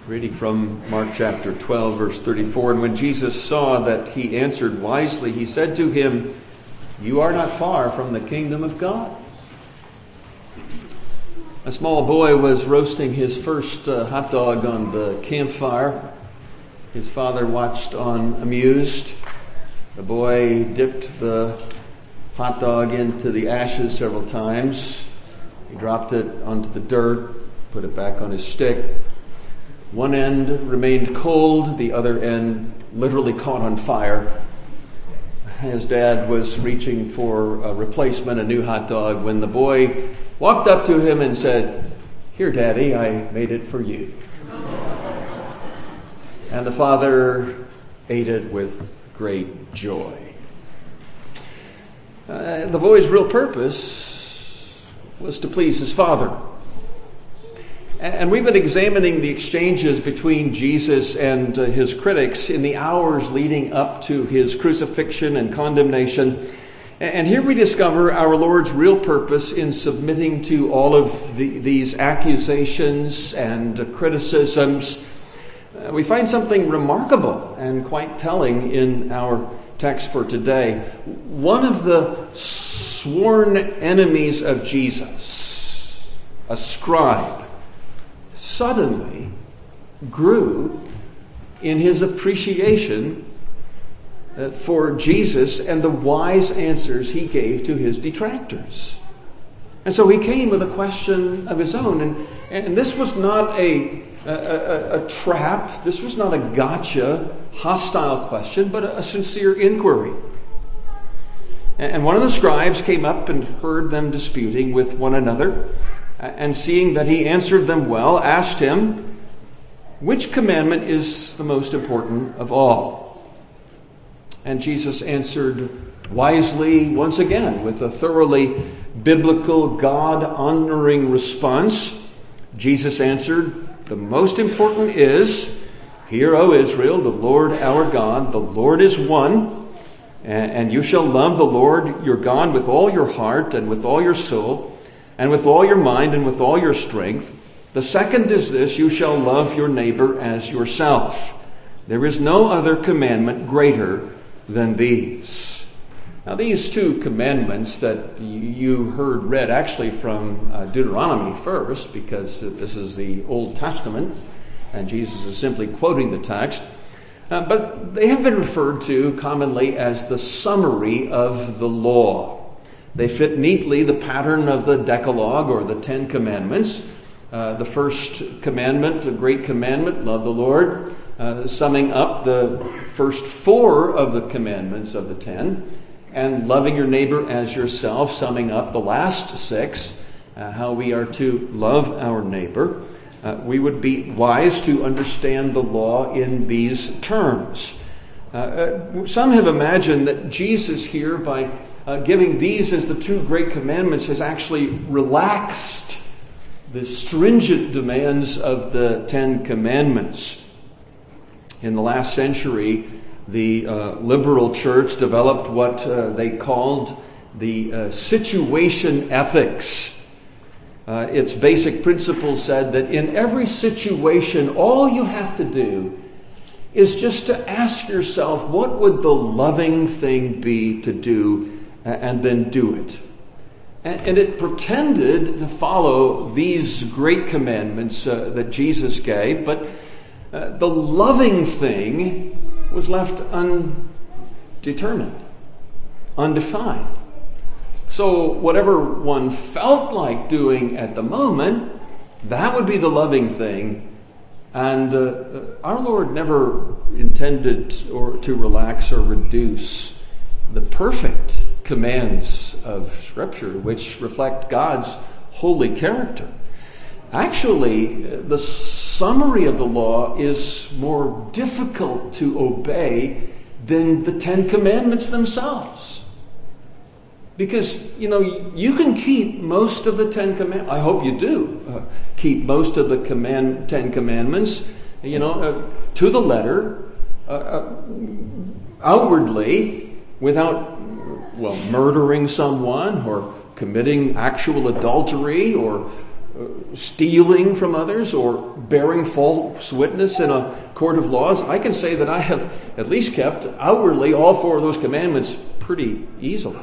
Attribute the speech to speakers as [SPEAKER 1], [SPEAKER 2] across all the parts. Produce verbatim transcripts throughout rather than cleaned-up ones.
[SPEAKER 1] Reading from Mark chapter twelve, verse thirty-four. And when Jesus saw that he answered wisely, he said to him, "You are not far from the kingdom of God." A small boy was roasting his first uh, hot dog on the campfire. His father watched on, amused. The boy dipped the hot dog into the ashes several times. He dropped it onto the dirt, put it back on his stick. One end remained cold, the other end literally caught on fire. His dad was reaching for a replacement, a new hot dog, when the boy walked up to him and said, "Here, Daddy, I made it for you." And the father ate it with great joy. Uh, the boy's real purpose was to please his father. And we've been examining the exchanges between Jesus and uh, his critics in the hours leading up to his crucifixion and condemnation. And here we discover our Lord's real purpose in submitting to all of the, these accusations and uh, criticisms. Uh, we find something remarkable and quite telling in our text for today. One of the sworn enemies of Jesus, a scribe, suddenly grew in his appreciation uh, for Jesus and the wise answers he gave to his detractors. And so he came with a question of his own. And, and this was not a, a, a, a trap. This was not a gotcha, hostile question, but a, a sincere inquiry. And, and one of the scribes came up and heard them disputing with one another. And seeing that he answered them well, asked him, "Which commandment is the most important of all?" And Jesus answered wisely once again with a thoroughly biblical, God-honoring response. Jesus answered, "The most important is, Hear, O Israel, the Lord our God, the Lord is one, and you shall love the Lord your God with all your heart and with all your soul, and with all your mind and with all your strength. The second is this, you shall love your neighbor as yourself. There is no other commandment greater than these." Now these two commandments that you heard read actually from uh, Deuteronomy first, because this is the Old Testament, and Jesus is simply quoting the text. Uh, but they have been referred to commonly as the summary of the law. They fit neatly the pattern of the Decalogue or the Ten Commandments. Uh, the first commandment, a great commandment, love the Lord, uh, summing up the first four of the commandments of the ten, and loving your neighbor as yourself, summing up the last six, uh, how we are to love our neighbor. Uh, we would be wise to understand the law in these terms. Uh, uh, some have imagined that Jesus here, by Uh, giving these as the two great commandments, has actually relaxed the stringent demands of the Ten Commandments. In the last century, the uh, liberal church developed what uh, they called the uh, situation ethics. Uh, its basic principle said that in every situation, all you have to do is just to ask yourself, what would the loving thing be to do? And then do it. And it pretended to follow these great commandments uh, that Jesus gave, but uh, the loving thing was left undetermined, undefined. So whatever one felt like doing at the moment, that would be the loving thing. And uh, our Lord never intended or to relax or reduce the perfect commands of Scripture, which reflect God's holy character. Actually, the summary of the law is more difficult to obey than the Ten Commandments themselves. Because, you know, you can keep most of the Ten Commandments. I hope you do uh, keep most of the command, Ten Commandments, you know, uh, to the letter, uh, uh, outwardly, without, well, murdering someone or committing actual adultery or uh, stealing from others or bearing false witness in a court of laws, I can say that I have at least kept outwardly all four of those commandments pretty easily.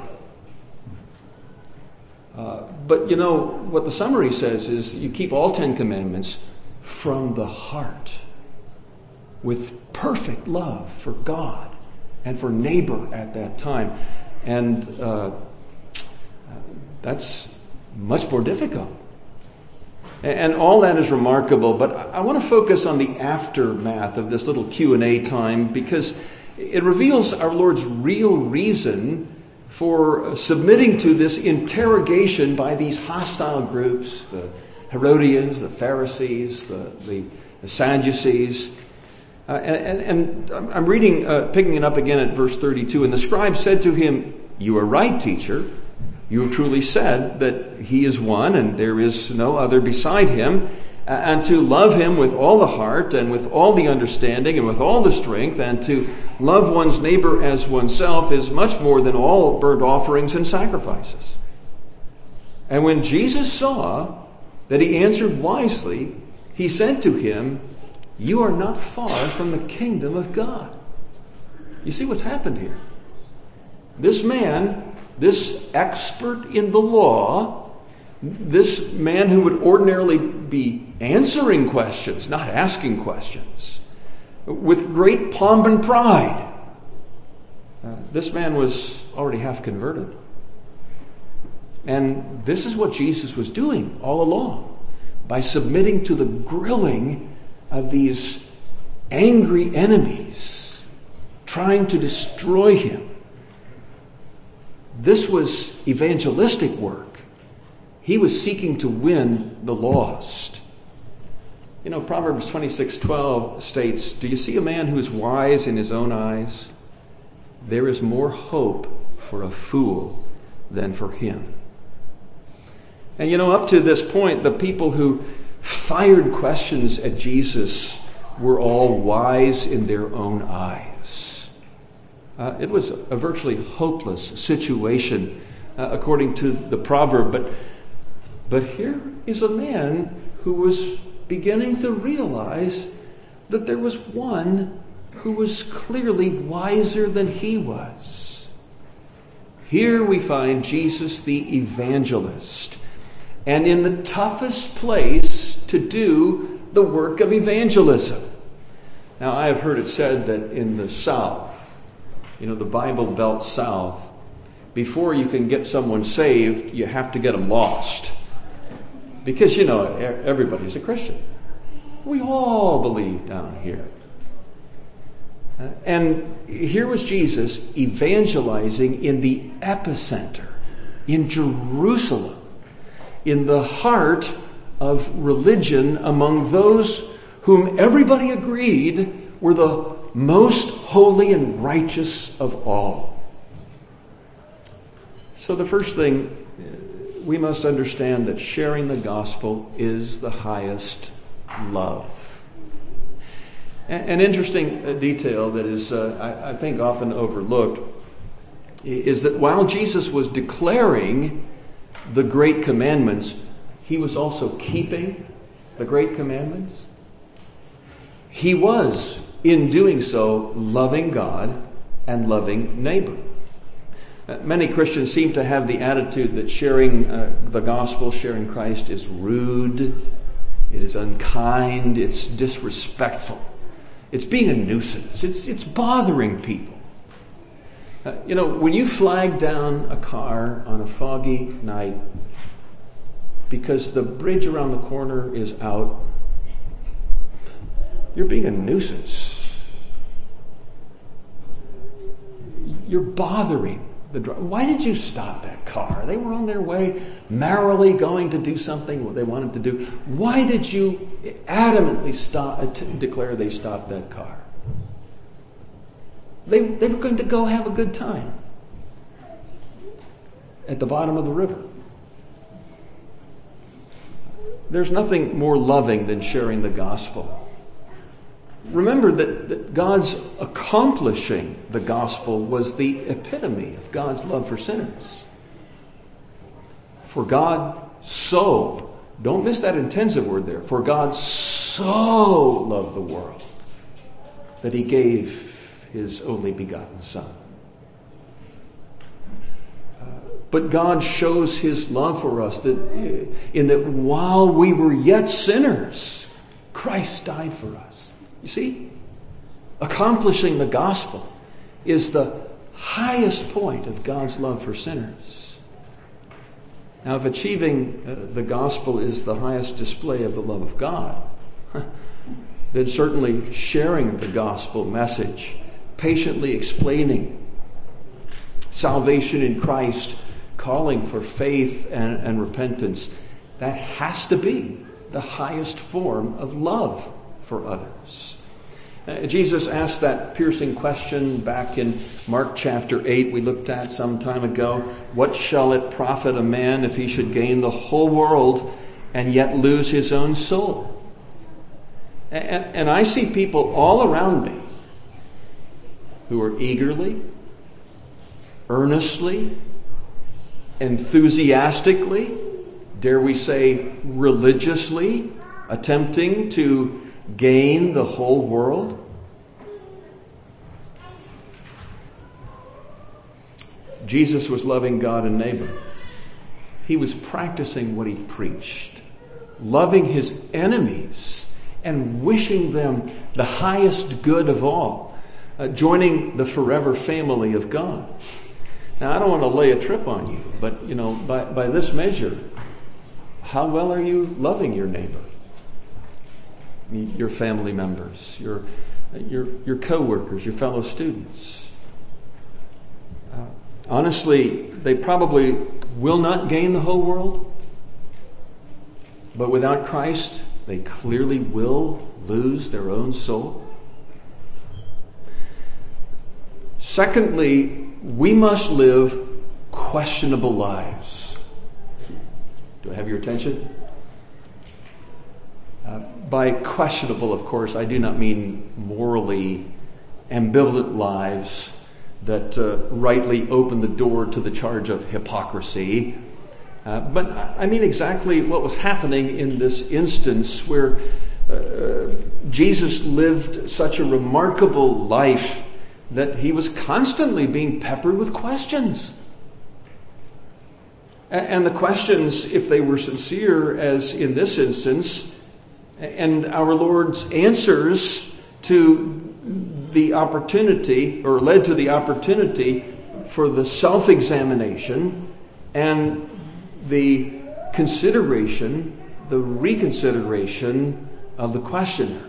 [SPEAKER 1] Uh, but you know, what the summary says is you keep all Ten Commandments from the heart with perfect love for God and for neighbor at that time. And uh, that's much more difficult. And all that is remarkable, but I want to focus on the aftermath of this little Q and A time because it reveals our Lord's real reason for submitting to this interrogation by these hostile groups, the Herodians, the Pharisees, the, the, the Sadducees. Uh, and, and, and I'm reading, uh, picking it up again at verse thirty-two. And the scribe said to him, "You are right, teacher. You have truly said that he is one and there is no other beside him, and to love him with all the heart and with all the understanding and with all the strength, and to love one's neighbor as oneself is much more than all burnt offerings and sacrifices." And when Jesus saw that he answered wisely, he said to him, "You are not far from the kingdom of God." You see what's happened here? This man, this expert in the law, this man who would ordinarily be answering questions, not asking questions, with great pomp and pride, uh, this man was already half converted. And this is what Jesus was doing all along, by submitting to the grilling of these angry enemies, trying to destroy him. This was evangelistic work. He was seeking to win the lost. You know, Proverbs twenty-six twelve states, "Do you see a man who is wise in his own eyes? There is more hope for a fool than for him." And you know, up to this point, the people who fired questions at Jesus were all wise in their own eyes. Uh, it was a virtually hopeless situation, uh, according to the proverb. But, but here is a man who was beginning to realize that there was one who was clearly wiser than he was. Here we find Jesus the evangelist, and in the toughest place to do the work of evangelism. Now, I have heard it said that in the South, you know, the Bible Belt South, before you can get someone saved, you have to get them lost. Because, you know, everybody's a Christian. We all believe down here. And here was Jesus evangelizing in the epicenter, in Jerusalem, in the heart of religion among those whom everybody agreed were the most holy and righteous of all. So the first thing, we must understand that sharing the gospel is the highest love. An interesting detail that is, uh, I, I think, often overlooked is that while Jesus was declaring the great commandments, he was also keeping the great commandments. He was, in doing so, loving God and loving neighbor. Uh, many Christians seem to have the attitude that sharing uh, the gospel, sharing Christ, is rude, it is unkind, it's disrespectful. It's being a nuisance. It's, it's bothering people. Uh, you know, when you flag down a car on a foggy night because the bridge around the corner is out, you're being a nuisance. You're bothering the driver. Why did you stop that car? They were on their way merrily going to do something they wanted to do. Why did you adamantly stop, to declare they stopped that car? They, they were going to go have a good time at the bottom of the river. There's nothing more loving than sharing the gospel. Remember that, that God's accomplishing the gospel was the epitome of God's love for sinners. For God so Don't miss that intensive word there. For God so loved the world that he gave his only begotten Son. Uh, but God shows his love for us that in that while we were yet sinners, Christ died for us. You see, accomplishing the gospel is the highest point of God's love for sinners. Now, if achieving uh, the gospel is the highest display of the love of God, then certainly sharing the gospel message, patiently explaining salvation in Christ, calling for faith and, and repentance, that has to be the highest form of love for others. Uh, Jesus asked that piercing question back in Mark chapter eight we looked at some time ago. What shall it profit a man if he should gain the whole world and yet lose his own soul? And, and I see people all around me who are eagerly, earnestly, enthusiastically, dare we say religiously, attempting to gain the whole world. Jesus was loving God and neighbor. He was practicing what he preached, loving his enemies and wishing them the highest good of all, uh, joining the forever family of God. Now, I don't want to lay a trip on you, but, you know, by, by this measure, how well are you loving your neighbor? Your family members, your your your co-workers, your fellow students. Uh, honestly, they probably will not gain the whole world, but without Christ, they clearly will lose their own soul. Secondly, we must live questionable lives. Do I have your attention? Uh, by questionable, of course, I do not mean morally ambivalent lives that uh, rightly open the door to the charge of hypocrisy. Uh, but I mean exactly what was happening in this instance where uh, Jesus lived such a remarkable life that he was constantly being peppered with questions. And the questions, if they were sincere, as in this instance, and our Lord's answers to the opportunity, or led to the opportunity for the self-examination and the consideration, the reconsideration of the questioner.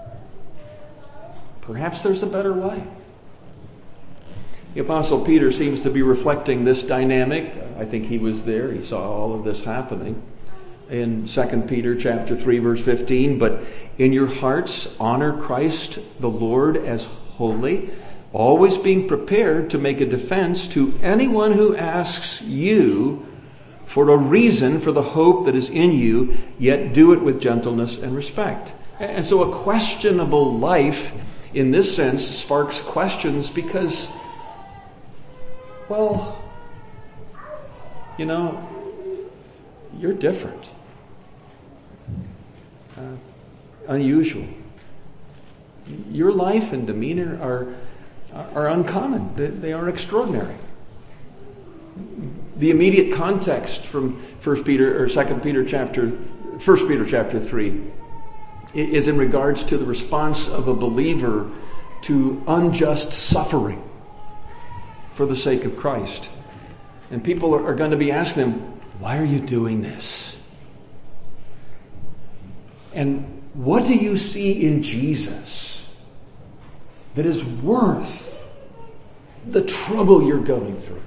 [SPEAKER 1] Perhaps there's a better way. The Apostle Peter seems to be reflecting this dynamic. I think he was there. He saw all of this happening. In Second Peter chapter three, verse fifteen, but in your hearts honor Christ the Lord as holy, always being prepared to make a defense to anyone who asks you for a reason for the hope that is in you, yet do it with gentleness and respect. And so a questionable life, in this sense, sparks questions because, well, you know, you're different. Uh, unusual. Your life and demeanor are are uncommon. They, they are extraordinary. The immediate context from First Peter or Second Peter chapter, First Peter chapter three, is in regards to the response of a believer to unjust suffering for the sake of Christ, and people are, are going to be asking them, "Why are you doing this?" And what do you see in Jesus that is worth the trouble you're going through?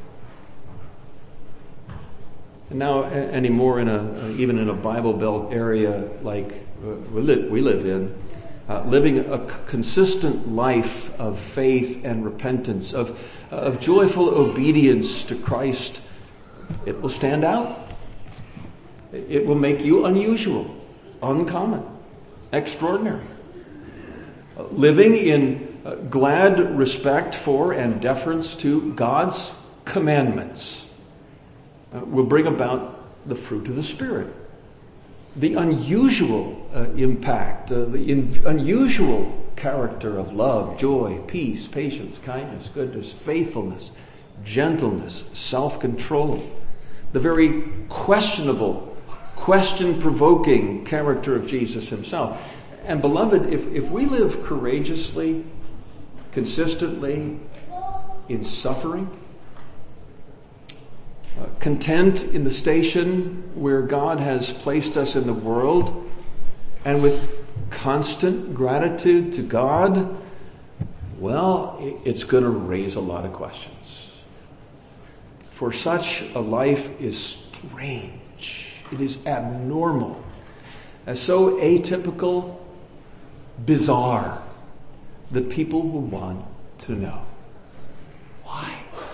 [SPEAKER 1] And now, anymore, in a even in a Bible Belt area like we live, we live in, uh, living a consistent life of faith and repentance, of of joyful obedience to Christ, it will stand out. It will make you unusual, uncommon, extraordinary. Living in uh, glad respect for and deference to God's commandments uh, will bring about the fruit of the Spirit. the unusual uh, impact, uh, the in, unusual character of love, joy, peace, patience, kindness, goodness, faithfulness, gentleness, self-control. The very questionable, question-provoking character of Jesus himself. And beloved, if, if we live courageously, consistently, in suffering, uh, content in the station where God has placed us in the world, and with constant gratitude to God, well, it's going to raise a lot of questions. For such a life is strange. It is abnormal, and so atypical, bizarre, that people will want to know. Why?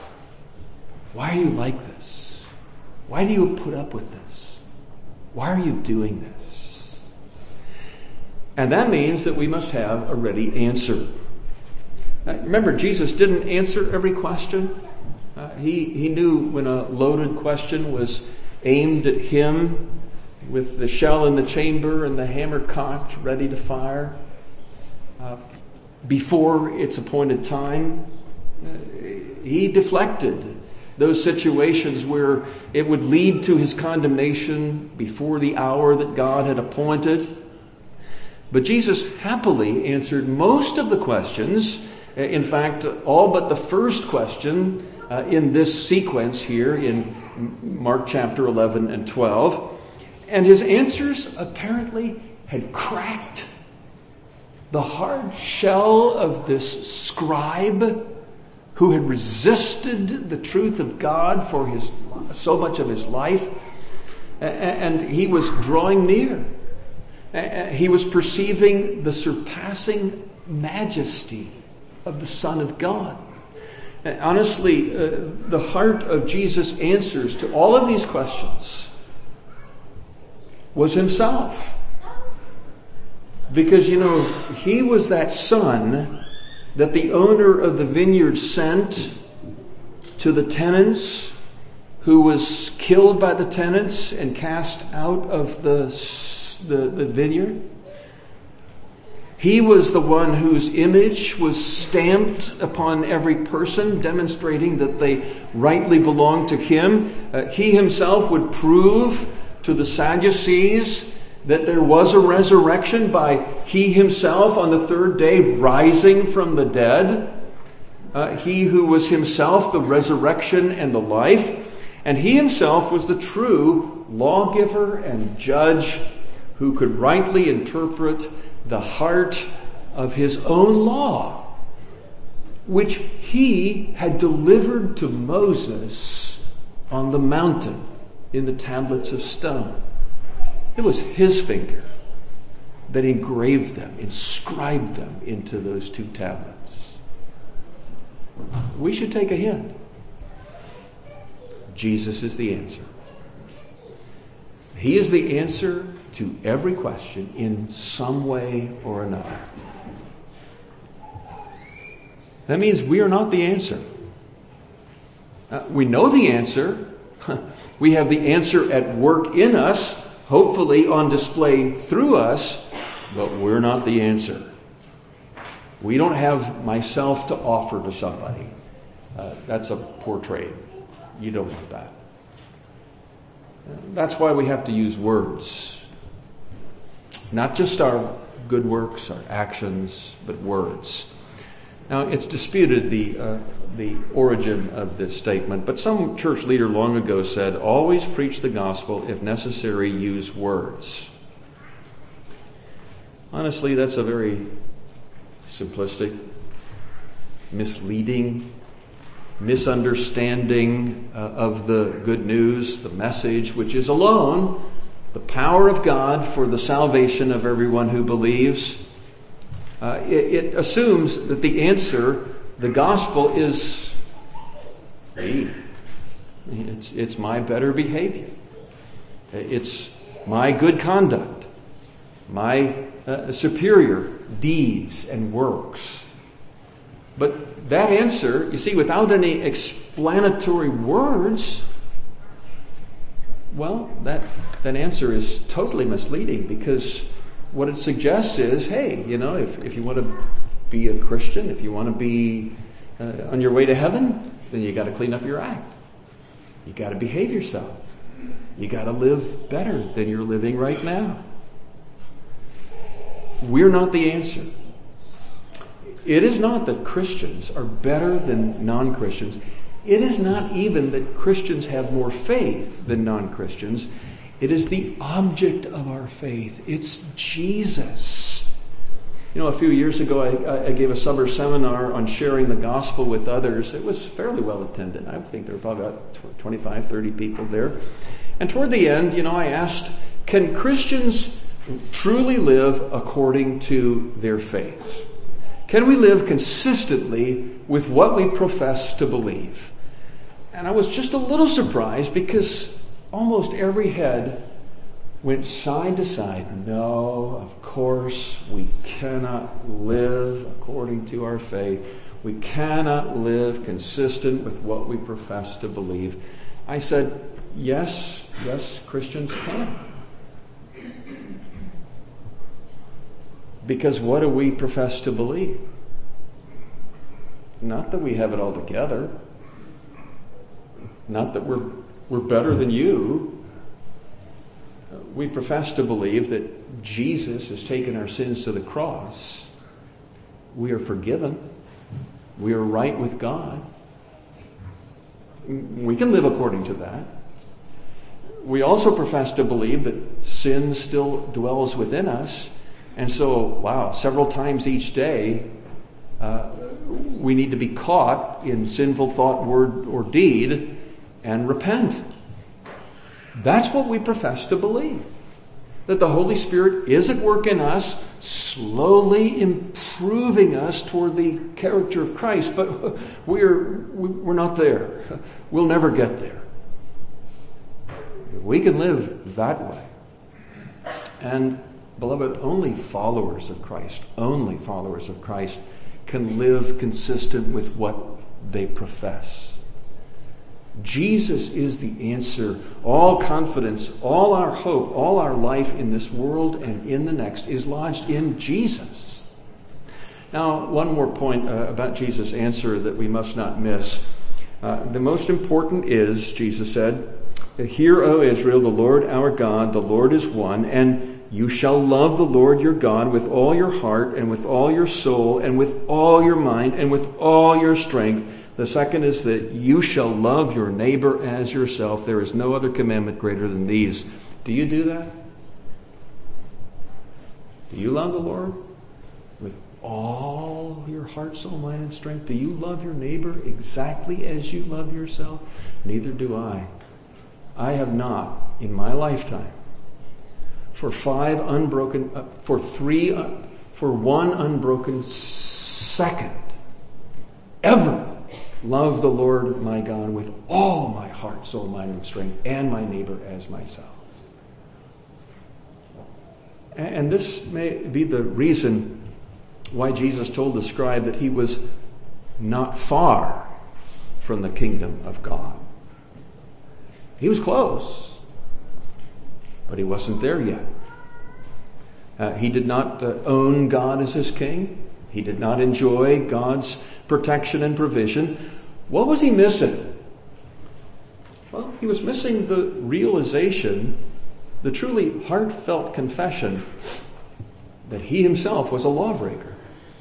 [SPEAKER 1] Why are you like this? Why do you put up with this? Why are you doing this? And that means that we must have a ready answer. Now, remember, Jesus didn't answer every question. Uh, he, he knew when a loaded question was aimed at him with the shell in the chamber and the hammer cocked, ready to fire, uh, before its appointed time, uh, he deflected those situations where it would lead to his condemnation before the hour that God had appointed. But Jesus happily answered most of the questions. In fact, all but the first question uh, in this sequence here in Mark chapter eleven and twelve. And his answers apparently had cracked the hard shell of this scribe who had resisted the truth of God for his so much of his life. And he was drawing near. He was perceiving the surpassing majesty of the Son of God. And honestly, uh, the heart of Jesus' answers to all of these questions was himself. Because, you know, he was that son that the owner of the vineyard sent to the tenants, who was killed by the tenants and cast out of the, the, the vineyard. He was the one whose image was stamped upon every person, demonstrating that they rightly belonged to him. Uh, he himself would prove to the Sadducees that there was a resurrection by he himself on the third day rising from the dead. Uh, he who was himself the resurrection and the life. And he himself was the true lawgiver and judge who could rightly interpret the heart of his own law, which he had delivered to Moses on the mountain in the tablets of stone. It was his finger that engraved them, inscribed them into those two tablets. We should take a hint. Jesus is the answer. He is the answer to every question in some way or another. That means we are not the answer. Uh, we know the answer. We have the answer at work in us, hopefully on display through us, but we're not the answer. We don't have myself to offer to somebody. Uh, that's a poor trade. You don't want that. That's why we have to use words. Not just our good works, our actions, but words. Now, it's disputed the uh, the origin of this statement, but some church leader long ago said, always preach the gospel, if necessary, use words. Honestly, that's a very simplistic, misleading, misunderstanding uh, of the good news, the message, which is alone the power of God for the salvation of everyone who believes. Uh, it, it assumes that the answer, the gospel, is me. It's, it's my better behavior. It's my good conduct, my uh, superior deeds and works. But that answer, you see, without any explanatory words, Well, that, that answer is totally misleading, because what it suggests is, hey, you know, if, if you want to be a Christian, if you want to be uh, on your way to heaven, then you got to clean up your act. You got to behave yourself. You got to live better than you're living right now. We're not the answer. It is not that Christians are better than non-Christians. It is not even that Christians have more faith than non-Christians. It is the object of our faith. It's Jesus. You know, a few years ago, I, I gave a summer seminar on sharing the gospel with others. It was fairly well attended. I think there were probably about twenty-five, thirty people there. And toward the end, you know, I asked, can Christians truly live according to their faith? Can we live consistently with what we profess to believe? And I was just a little surprised, because almost every head went side to side. No, of course, we cannot live according to our faith. We cannot live consistent with what we profess to believe. I said, yes, yes, Christians can. Because what do we profess to believe? Not that we have it all together. Not that we're we're better than you. We profess to believe that Jesus has taken our sins to the cross. We are forgiven. We are right with God. We can live according to that. We also profess to believe that sin still dwells within us. And so, wow, several times each day, uh, we need to be caught in sinful thought, word, or deed and repent. That's what we profess to believe. That the Holy Spirit is at work in us, slowly improving us toward the character of Christ. But we're, we're not there. We'll never get there. We can live that way. And beloved, only followers of Christ, only followers of Christ can live consistent with what they profess. Jesus is the answer. All confidence, all our hope, all our life in this world and in the next is lodged in Jesus. Now, one more point uh, about Jesus' answer that we must not miss. Uh, the most important is, Jesus said, "Hear, O Israel, the Lord our God, the Lord is one, and you shall love the Lord your God with all your heart and with all your soul and with all your mind and with all your strength." The second is that you shall love your neighbor as yourself. There is no other commandment greater than these. Do you do that? Do you love the Lord with all your heart, soul, mind, and strength? Do you love your neighbor exactly as you love yourself? Neither do I. I have not, in my lifetime, for five unbroken, uh, for three, uh, for one unbroken second, ever love the Lord my God with all my heart, soul, mind, and strength, and my neighbor as myself. And this may be the reason why Jesus told the scribe that he was not far from the kingdom of God. He was close, but he wasn't there yet. Uh, he did not uh, own God as his king. He did not enjoy God's protection and provision. What was he missing? Well, he was missing the realization, the truly heartfelt confession that he himself was a lawbreaker.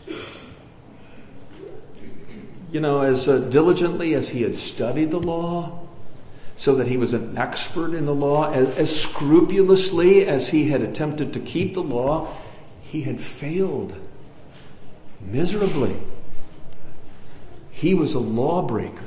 [SPEAKER 1] You know, as uh, diligently as he had studied the law, so that he was an expert in the law, as, as scrupulously as he had attempted to keep the law, he had failed miserably. He was a lawbreaker.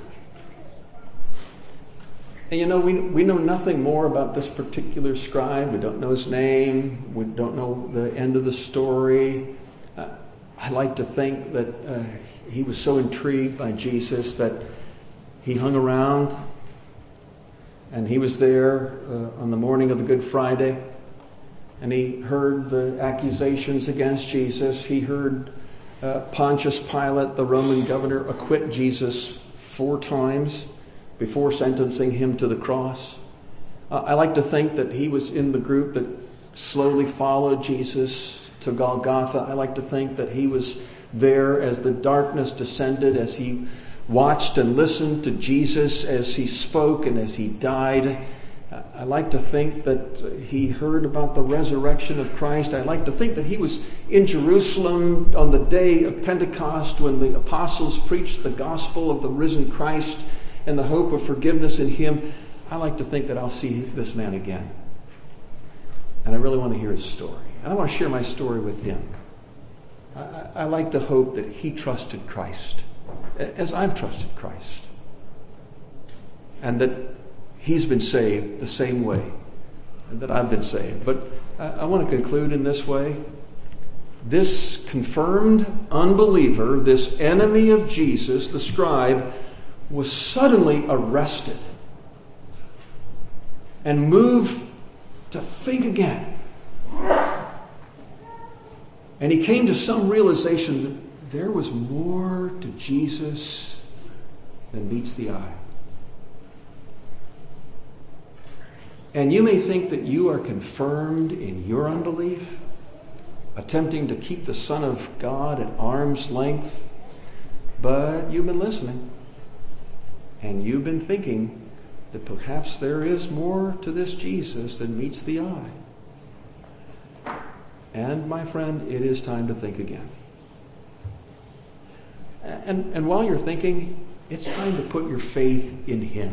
[SPEAKER 1] And you know, we we know nothing more about this particular scribe. We don't know his name. We don't know the end of the story. Uh, I like to think that uh, he was so intrigued by Jesus that he hung around, and he was there uh, on the morning of the Good Friday, and he heard the accusations against Jesus. He heard Uh, Pontius Pilate, the Roman governor, acquit Jesus four times before sentencing him to the cross. Uh, I like to think that he was in the group that slowly followed Jesus to Golgotha. I like to think that he was there as the darkness descended, as he watched and listened to Jesus as he spoke and as he died. I like to think that he heard about the resurrection of Christ. I like to think that he was in Jerusalem on the day of Pentecost when the apostles preached the gospel of the risen Christ and the hope of forgiveness in him. I like to think that I'll see this man again. And I really want to hear his story. And I want to share my story with him. I, I like to hope that he trusted Christ as I've trusted Christ. And that he's been saved the same way that I've been saved. But I, I want to conclude in this way. This confirmed unbeliever, this enemy of Jesus, the scribe, was suddenly arrested and moved to think again. And he came to some realization that there was more to Jesus than meets the eye. And you may think that you are confirmed in your unbelief, attempting to keep the Son of God at arm's length, but you've been listening, and you've been thinking that perhaps there is more to this Jesus than meets the eye. And my friend, it is time to think again. And, and while you're thinking, it's time to put your faith in him.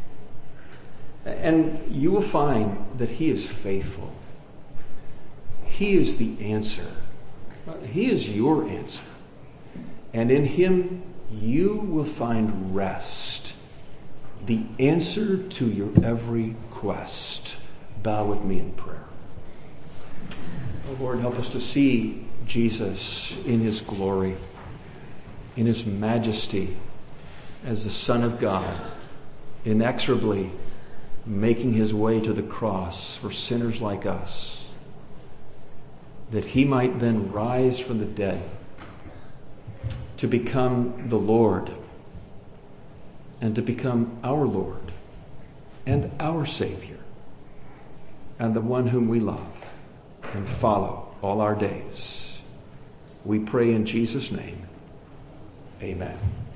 [SPEAKER 1] And you will find that he is faithful. He is the answer. He is your answer. And in him, you will find rest. The answer to your every quest. Bow with me in prayer. Oh Lord, help us to see Jesus in his glory, in his majesty as the Son of God, inexorably making his way to the cross for sinners like us, that he might then rise from the dead to become the Lord and to become our Lord and our Savior and the one whom we love and follow all our days. We pray in Jesus' name. Amen.